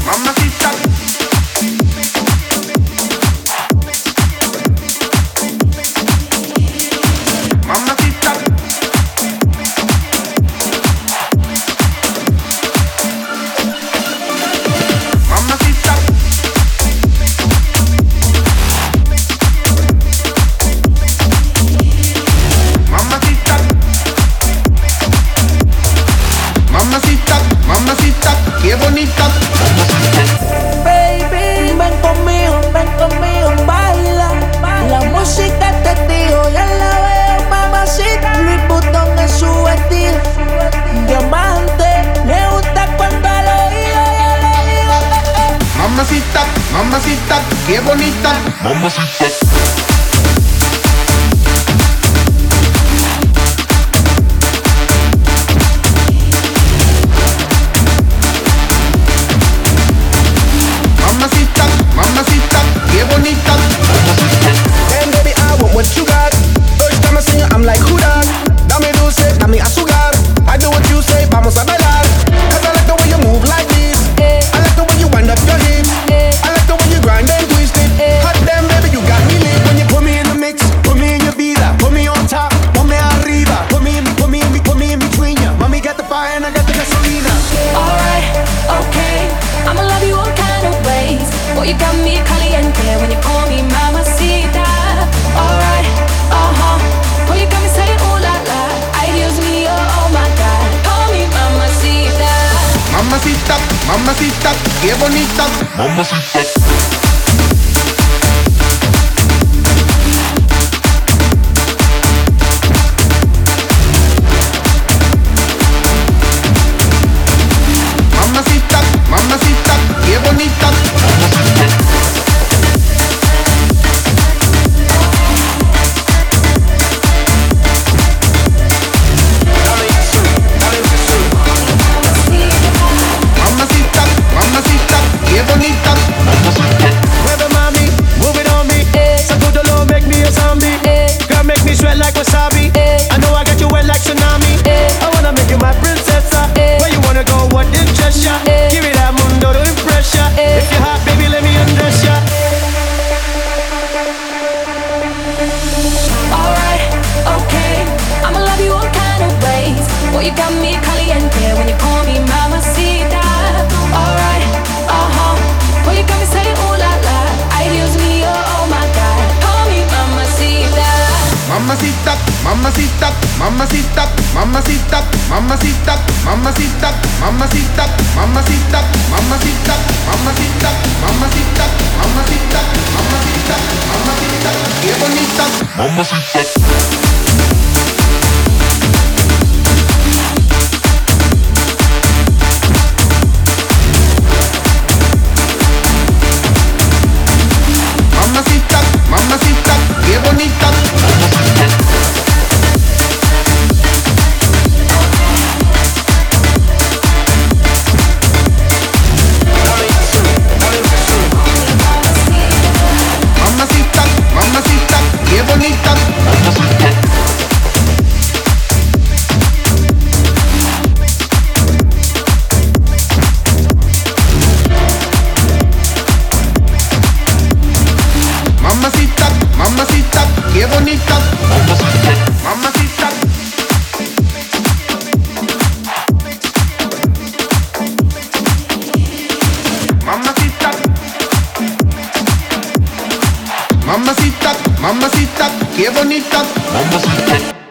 mamacita. Mamacita. Mamacita. Mamacita. Mamacita, mamacita, qué bonita. Baby, ven conmigo, baila. La música te digo, ya la veo, mamacita. Luis Butón es su vestido, diamante. Le gusta cuando al oído yo le digo, Mamacita, mamacita, qué bonita. Mamacita. Mamacita, mamacita, qué bonita. Damn baby, I want what you got. First time I see you, I'm like, who that? Dame dulce, dame azúcar. I do what you say, vamos a bailar. Cause I like the way you move like this. I like the way you wind up your hips. I like the way you grind and twist it. Hot damn baby, you got me lit. When you put me in the mix, put me in your vida, put me on top, put me arriba, put me in between ya. Mommy got the fire and I got the gasolina. Alright, okay, I'ma love you all kind of ways. Boy, you got me caliente when you call me mamacita. Alright, boy, you got me saying ooh la la. Ay, Dios mío, oh my God, call me mamacita. Mamacita, mamacita, qué bonita. Mamacita. Mamacita, mamacita, qué bonita. Mamacita, mamacita, qué bonita. Mueve mami, move it on me. Sacudolo, make me a zombie. Girl, make me sweat like wasabi. I know I got you wet like tsunami. I wanna make you my princessa. Where you wanna go, what interest ya? Give me that mundo to impress ya. If you're hot, baby, let me undress ya. Alright, okay, I'ma love you all kind of ways. Boy, you got me caliente when you call me mamacita. Alright, boy, you got me saying ooh la la. Ay, Dios mío, oh my God, call me mamacita. Mamacita, mamacita, mamacita, mamacita, mamacita, mamacita, mamacita, mamacita, mamacita, mamacita, mamacita, mamacita, mamacita, mamacita, qué bonita. Mamacita. Mamacita, mamacita, qué bonita. Mamacita, mamacita, qué bonita. Mamacita, mamacita, qué bonita. Mamacita. Mamacita. Mamacita, mamacita, qué bonita. Mamacita.